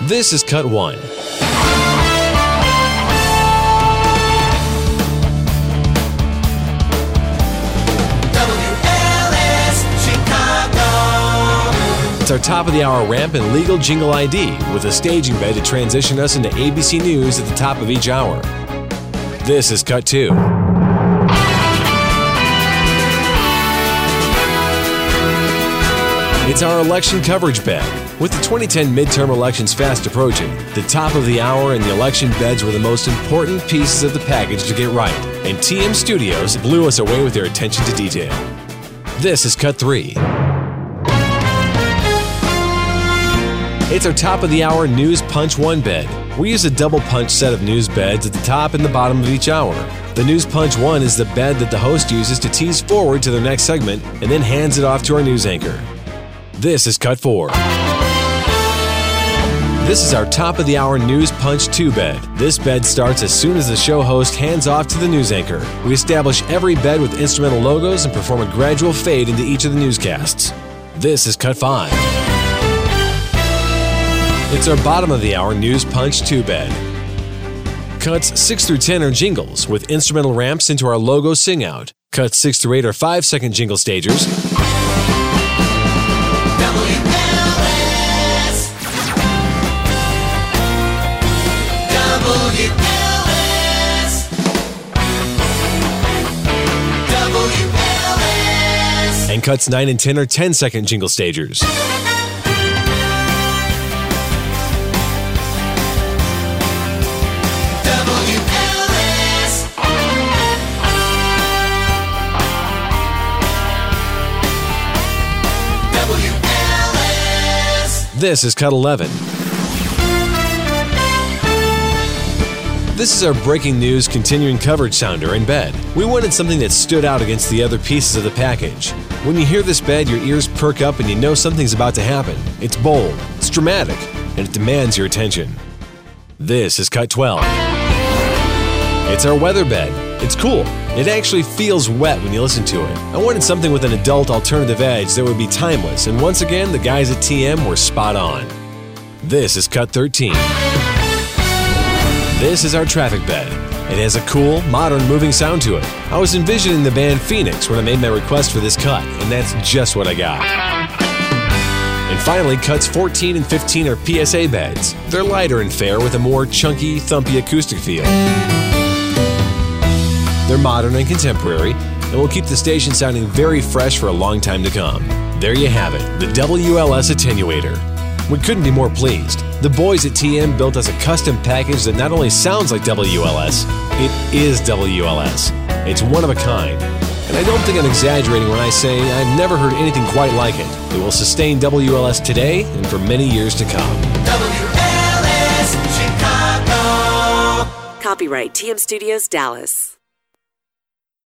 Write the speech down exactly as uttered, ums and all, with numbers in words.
This is Cut one. It's our top of the hour ramp and legal jingle I D with a staging bed to transition us into A B C News at the top of each hour. This is Cut two. It's our election coverage bed. With the twenty ten midterm elections fast approaching, the top of the hour and the election beds were the most important pieces of the package to get right, and T M Studios blew us away with their attention to detail. This is Cut three. It's our top of the hour News Punch one bed. We use a double punch set of news beds at the top and the bottom of each hour. The News Punch one is the bed that the host uses to tease forward to their next segment and then hands it off to our news anchor. This is Cut four. This is our top of the hour News Punch two bed. This bed starts as soon as the show host hands off to the news anchor. We establish every bed with instrumental logos and perform a gradual fade into each of the newscasts. This is Cut five. It's our bottom of the hour News Punch two bed. Cuts six through ten are jingles with instrumental ramps into our logo sing out. Cuts six through eight are five second jingle stagers. W L S. W L S. W L S. And cuts nine and ten are ten second jingle stagers. This is Cut eleven. This is our breaking news continuing coverage sounder in bed. We wanted something that stood out against the other pieces of the package. When you hear this bed, your ears perk up and you know something's about to happen. It's bold, it's dramatic, and it demands your attention. This is Cut twelve. It's our weather bed. It's cool. It actually feels wet when you listen to it. I wanted something with an adult alternative edge that would be timeless, and once again, the guys at T M were spot on. This is Cut thirteen. This is our traffic bed. It has a cool, modern, moving sound to it. I was envisioning the band Phoenix when I made my request for this cut, and that's just what I got. And finally, Cuts fourteen and fifteen are P S A beds. They're lighter and fair with a more chunky, thumpy acoustic feel. They're modern and contemporary, and will keep the station sounding very fresh for a long time to come. There you have it, the W L S Attenuator. We couldn't be more pleased. The boys at T M built us a custom package that not only sounds like W L S, it is W L S. It's one of a kind. And I don't think I'm exaggerating when I say I've never heard anything quite like it. It will sustain W L S today and for many years to come. W L S Chicago. Copyright T M Studios, Dallas.